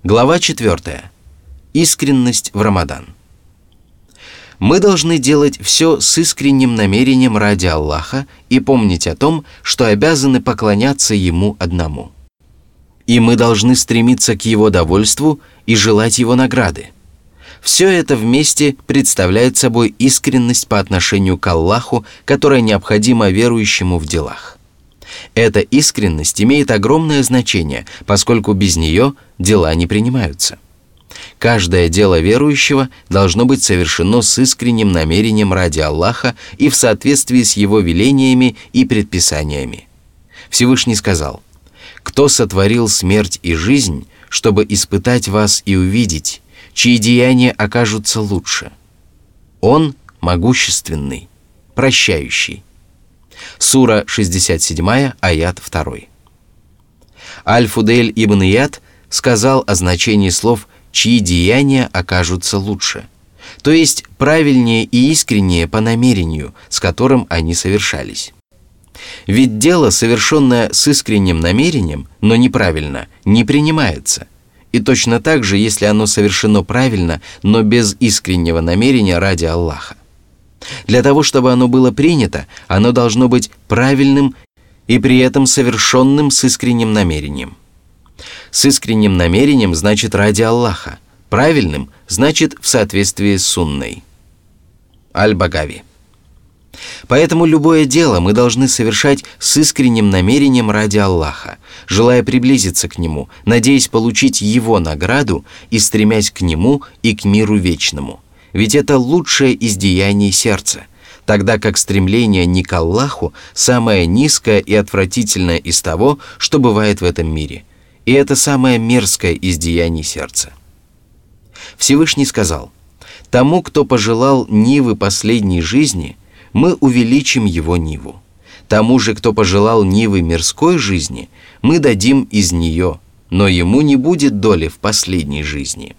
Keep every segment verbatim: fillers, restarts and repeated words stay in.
Глава четвертая. Искренность в Рамадан. Мы должны делать все с искренним намерением ради Аллаха и помнить о том, что обязаны поклоняться Ему одному. И мы должны стремиться к Его довольству и желать Его награды. Все это вместе представляет собой искренность по отношению к Аллаху, которая необходима верующему в делах. Эта искренность имеет огромное значение, поскольку без нее дела не принимаются. Каждое дело верующего должно быть совершено с искренним намерением ради Аллаха и в соответствии с Его велениями и предписаниями. Всевышний сказал: «Кто сотворил смерть и жизнь, чтобы испытать вас и увидеть, чьи деяния окажутся лучше? Он могущественный, прощающий». Сура шестьдесят семь, аят два. Аль-Фудель ибн Ияд сказал о значении слов «чьи деяния окажутся лучше», то есть правильнее и искреннее по намерению, с которым они совершались. Ведь дело, совершенное с искренним намерением, но неправильно, не принимается. И точно так же, если оно совершено правильно, но без искреннего намерения ради Аллаха. Для того, чтобы оно было принято, оно должно быть правильным и при этом совершенным с искренним намерением. С искренним намерением значит ради Аллаха, правильным значит в соответствии с сунной. Аль-Багави. Поэтому любое дело мы должны совершать с искренним намерением ради Аллаха, желая приблизиться к Нему, надеясь получить Его награду и стремясь к Нему и к миру вечному. Ведь это лучшее из деяний сердца, тогда как стремление не к Аллаху самое низкое и отвратительное из того, что бывает в этом мире, и это самое мерзкое из деяний сердца. Всевышний сказал: «Тому, кто пожелал нивы последней жизни, мы увеличим его ниву. Тому же, кто пожелал нивы мирской жизни, мы дадим из нее, но ему не будет доли в последней жизни».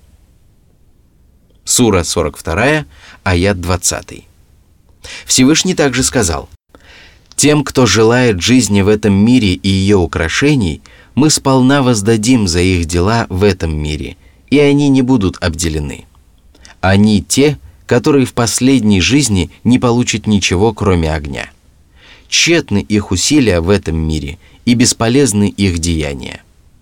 Сура сорок два, аят двадцать. Всевышний также сказал: «Тем, кто желает жизни в этом мире и ее украшений, мы сполна воздадим за их дела в этом мире, и они не будут обделены. Они те, которые в последней жизни не получат ничего, кроме огня. Тщетны их усилия в этом мире, и бесполезны их деяния».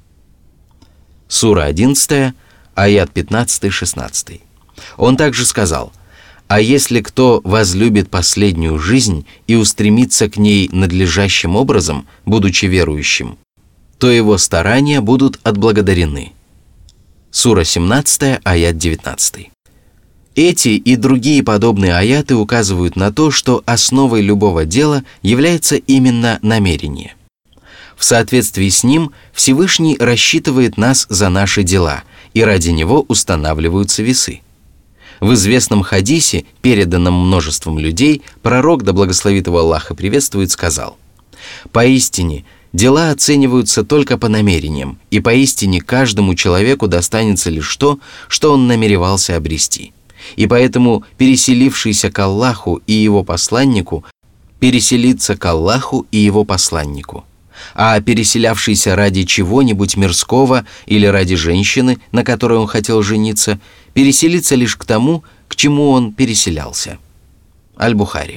Сура одиннадцать, аят пятнадцать-шестнадцать. Он также сказал: «А если кто возлюбит последнюю жизнь и устремится к ней надлежащим образом, будучи верующим, то его старания будут отблагодарены». Сура семнадцать, аят девятнадцать. Эти и другие подобные аяты указывают на то, что основой любого дела является именно намерение. В соответствии с ним Всевышний рассчитывает нас за наши дела, и ради него устанавливаются весы. В известном хадисе, переданном множеством людей, пророк, да благословит его Аллах и приветствует, сказал: «Поистине, дела оцениваются только по намерениям, и поистине каждому человеку достанется лишь то, что он намеревался обрести. И поэтому переселившийся к Аллаху и его посланнику переселится к Аллаху и его посланнику, а переселявшийся ради чего-нибудь мирского или ради женщины, на которой он хотел жениться, переселится лишь к тому, к чему он переселялся». Аль-Бухари.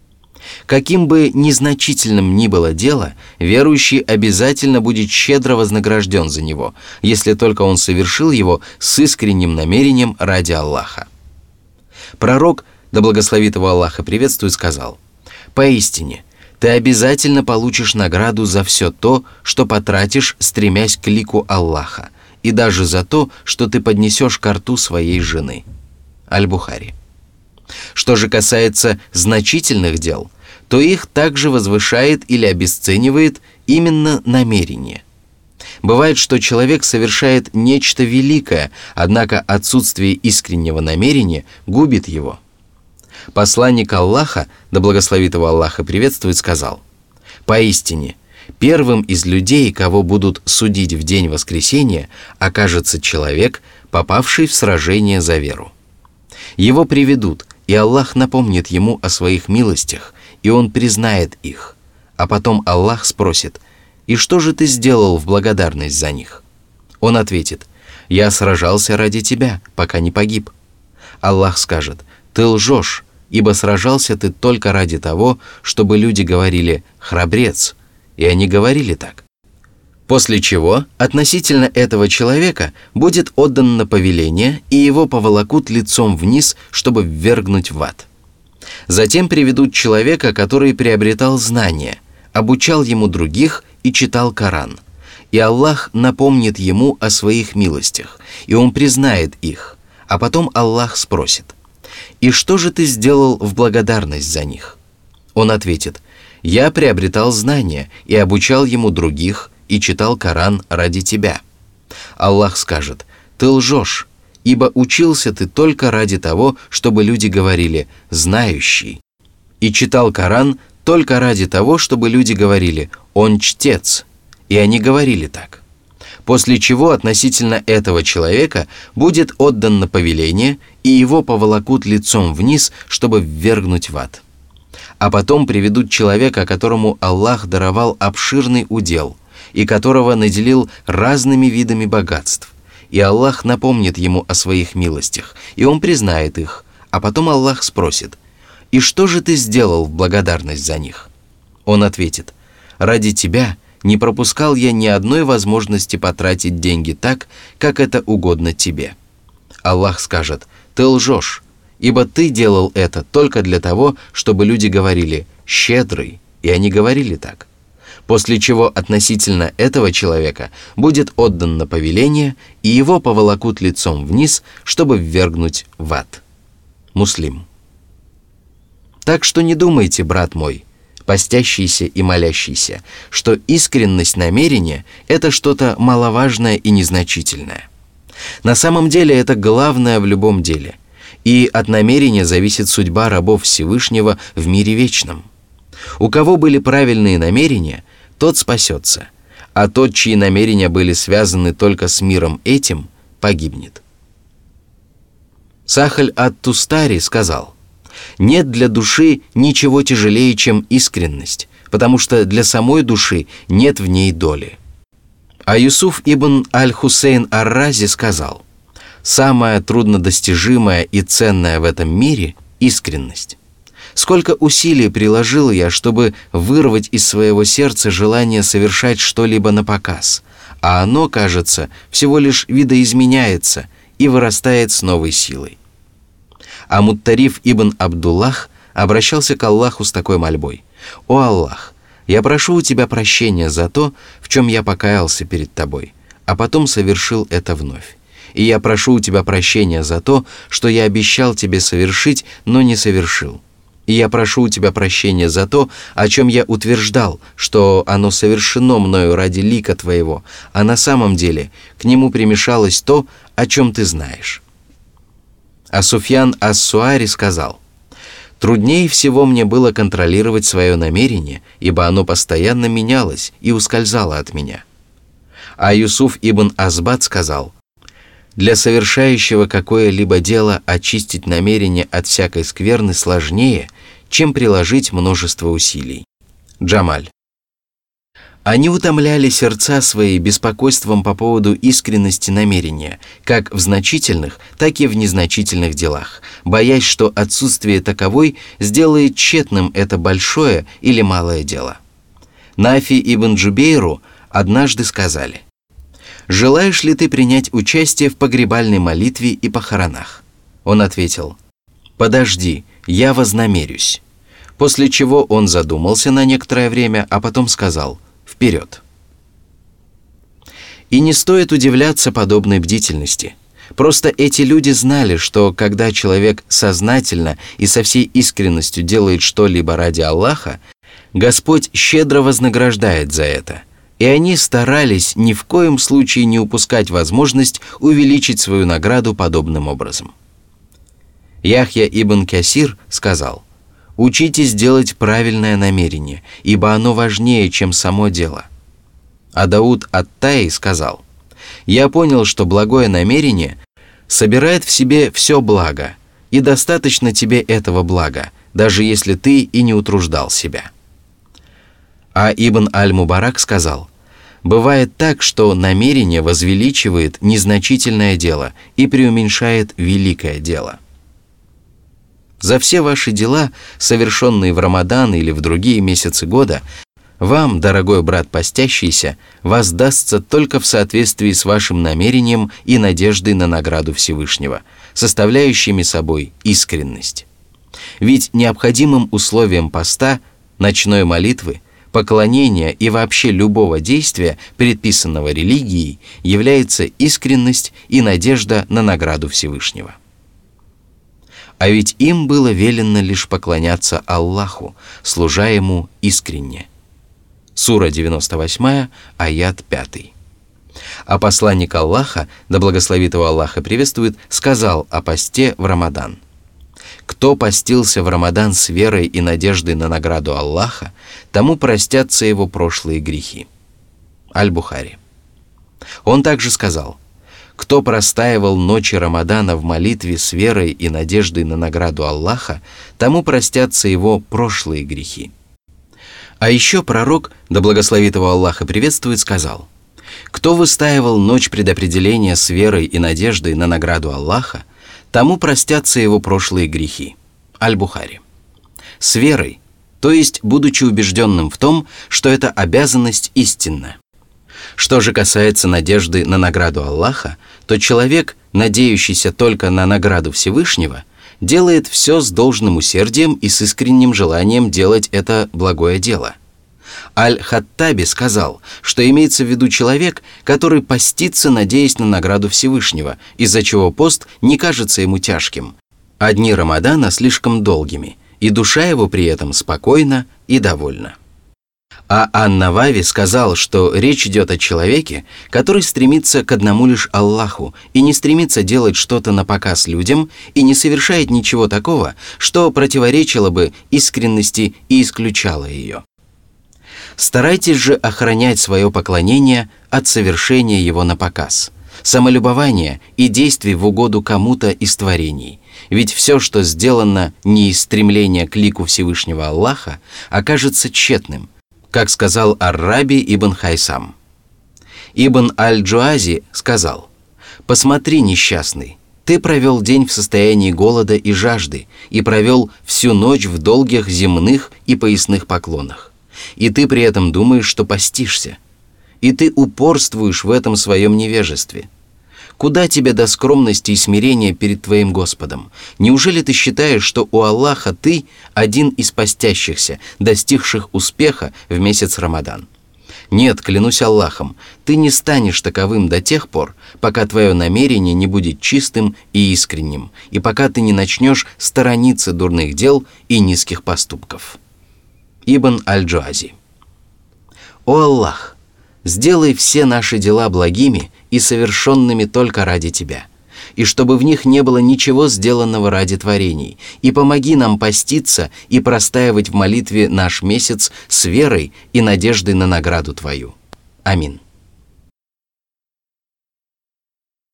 Каким бы незначительным ни было дело, верующий обязательно будет щедро вознагражден за него, если только он совершил его с искренним намерением ради Аллаха. Пророк, да благословит его Аллах и приветствует, сказал: «Поистине, ты обязательно получишь награду за все то, что потратишь, стремясь к лику Аллаха, и даже за то, что ты поднесешь ко рту своей жены». Аль-Бухари. Что же касается значительных дел, то их также возвышает или обесценивает именно намерение. Бывает, что человек совершает нечто великое, однако отсутствие искреннего намерения губит его. Посланник Аллаха, да благословит его Аллах и приветствует, сказал: «Поистине, первым из людей, кого будут судить в день воскресения, окажется человек, попавший в сражение за веру. Его приведут, и Аллах напомнит ему о своих милостях, и он признает их. А потом Аллах спросит: «И что же ты сделал в благодарность за них?» Он ответит: «Я сражался ради тебя, пока не погиб». Аллах скажет: «Ты лжешь, ибо сражался ты только ради того, чтобы люди говорили «храбрец», и они говорили так». После чего относительно этого человека будет отдано повеление, и его поволокут лицом вниз, чтобы ввергнуть в ад. Затем приведут человека, который приобретал знания, обучал ему других и читал Коран. И Аллах напомнит ему о своих милостях, и он признает их, а потом Аллах спросит: «И что же ты сделал в благодарность за них?» Он ответит: «Я приобретал знания и обучал ему других, и читал Коран ради тебя». Аллах скажет: «Ты лжешь, ибо учился ты только ради того, чтобы люди говорили «знающий», и читал Коран только ради того, чтобы люди говорили «он чтец», и они говорили так». После чего относительно этого человека будет отдано повеление, и его поволокут лицом вниз, чтобы ввергнуть в ад. А потом приведут человека, которому Аллах даровал обширный удел, и которого наделил разными видами богатств. И Аллах напомнит ему о своих милостях, и он признает их, а потом Аллах спросит: «И что же ты сделал в благодарность за них?» Он ответит: «Ради тебя не пропускал я ни одной возможности потратить деньги так, как это угодно тебе». Аллах скажет: «Ты лжешь, ибо ты делал это только для того, чтобы люди говорили «щедрый», и они говорили так». После чего относительно этого человека будет отдано повеление, и его поволокут лицом вниз, чтобы ввергнуть в ад. Муслим. Так что не думайте, брат мой, постящийся и молящийся, что искренность намерения – это что-то маловажное и незначительное. На самом деле это главное в любом деле, и от намерения зависит судьба рабов Всевышнего в мире вечном. У кого были правильные намерения, тот спасется, а тот, чьи намерения были связаны только с миром этим, погибнет. Сахаль ат-Тустари сказал: «Нет для души ничего тяжелее, чем искренность, потому что для самой души нет в ней доли». А Юсуф ибн аль-Хусейн ар-Рази сказал: «Самое труднодостижимое и ценное в этом мире – искренность. Сколько усилий приложил я, чтобы вырвать из своего сердца желание совершать что-либо напоказ, а оно, кажется, всего лишь видоизменяется и вырастает с новой силой». А Муттариф ибн Абдуллах обращался к Аллаху с такой мольбой: «О Аллах, я прошу у Тебя прощения за то, в чем я покаялся перед Тобой, а потом совершил это вновь. И я прошу у Тебя прощения за то, что я обещал Тебе совершить, но не совершил. И я прошу у Тебя прощения за то, о чем я утверждал, что оно совершено мною ради лика Твоего, а на самом деле к нему примешалось то, о чем Ты знаешь». А Суфьян ас-Суари сказал: «Труднее всего мне было контролировать свое намерение, ибо оно постоянно менялось и ускользало от меня». А Юсуф ибн Азбат сказал: «Для совершающего какое-либо дело очистить намерение от всякой скверны сложнее, чем приложить множество усилий». Джамаль. Они утомляли сердца свои беспокойством по поводу искренности намерения, как в значительных, так и в незначительных делах, боясь, что отсутствие таковой сделает тщетным это большое или малое дело. Нафи ибн Джубейру однажды сказали: «Желаешь ли ты принять участие в погребальной молитве и похоронах?» Он ответил: «Подожди, я вознамерюсь». После чего он задумался на некоторое время, а потом сказал: «Вперед!» И не стоит удивляться подобной бдительности. Просто эти люди знали, что когда человек сознательно и со всей искренностью делает что-либо ради Аллаха, Господь щедро вознаграждает за это. И они старались ни в коем случае не упускать возможность увеличить свою награду подобным образом. Яхья ибн Касир сказал: «Учитесь делать правильное намерение, ибо оно важнее, чем само дело». А Дауд ат-Таи сказал: «Я понял, что благое намерение собирает в себе все благо, и достаточно тебе этого блага, даже если ты и не утруждал себя». А Ибн аль-Мубарак сказал: Бывает так, что намерение возвеличивает незначительное дело и преуменьшает великое дело. За все ваши дела, совершенные в Рамадан или в другие месяцы года, вам, дорогой брат постящийся, воздастся только в соответствии с вашим намерением и надеждой на награду Всевышнего, составляющими собой искренность. Ведь необходимым условием поста, ночной молитвы, поклонения и вообще любого действия, предписанного религией, является искренность и надежда на награду Всевышнего. А ведь им было велено лишь поклоняться Аллаху, служа Ему искренне. Сура девяносто восемь, аят пять. А посланник Аллаха, да благословит его Аллах и приветствует, сказал о посте в Рамадан: «Кто постился в Рамадан с верой и надеждой на награду Аллаха, тому простятся его прошлые грехи». Аль-Бухари. Он также сказал: «Кто простаивал ночи Рамадана в молитве с верой и надеждой на награду Аллаха, тому простятся его прошлые грехи». А еще пророк, да благословит его Аллах и приветствует, сказал: «Кто выстаивал ночь предопределения с верой и надеждой на награду Аллаха, тому простятся его прошлые грехи». Аль-Бухари. С верой, то есть будучи убежденным в том, что эта обязанность истинна. Что же касается надежды на награду Аллаха, то человек, надеющийся только на награду Всевышнего, делает все с должным усердием и с искренним желанием делать это благое дело. Аль-Хаттаби сказал, что имеется в виду человек, который постится, надеясь на награду Всевышнего, из-за чего пост не кажется ему тяжким, а дни Рамадана слишком долгими, и душа его при этом спокойна и довольна. А Ан-Навави сказал, что речь идет о человеке, который стремится к одному лишь Аллаху и не стремится делать что-то на показ людям и не совершает ничего такого, что противоречило бы искренности и исключало ее. Старайтесь же охранять свое поклонение от совершения его на показ, самолюбования и действий в угоду кому-то из творений, ведь все, что сделано не из стремления к лику Всевышнего Аллаха, окажется тщетным, как сказал Ар-Раби ибн Хайсам. Ибн Аль-Джуази сказал: «Посмотри, несчастный, ты провел день в состоянии голода и жажды и провел всю ночь в долгих земных и поясных поклонах, и ты при этом думаешь, что постишься, и ты упорствуешь в этом своем невежестве. Куда тебе до скромности и смирения перед твоим Господом? Неужели ты считаешь, что у Аллаха ты один из постящихся, достигших успеха в месяц Рамадан? Нет, клянусь Аллахом, ты не станешь таковым до тех пор, пока твое намерение не будет чистым и искренним, и пока ты не начнешь сторониться дурных дел и низких поступков». Ибн Аль-Джуази. «О Аллах! Сделай все наши дела благими и совершенными только ради Тебя, и чтобы в них не было ничего сделанного ради творений, и помоги нам поститься и простаивать в молитве наш месяц с верой и надеждой на награду Твою. Амин».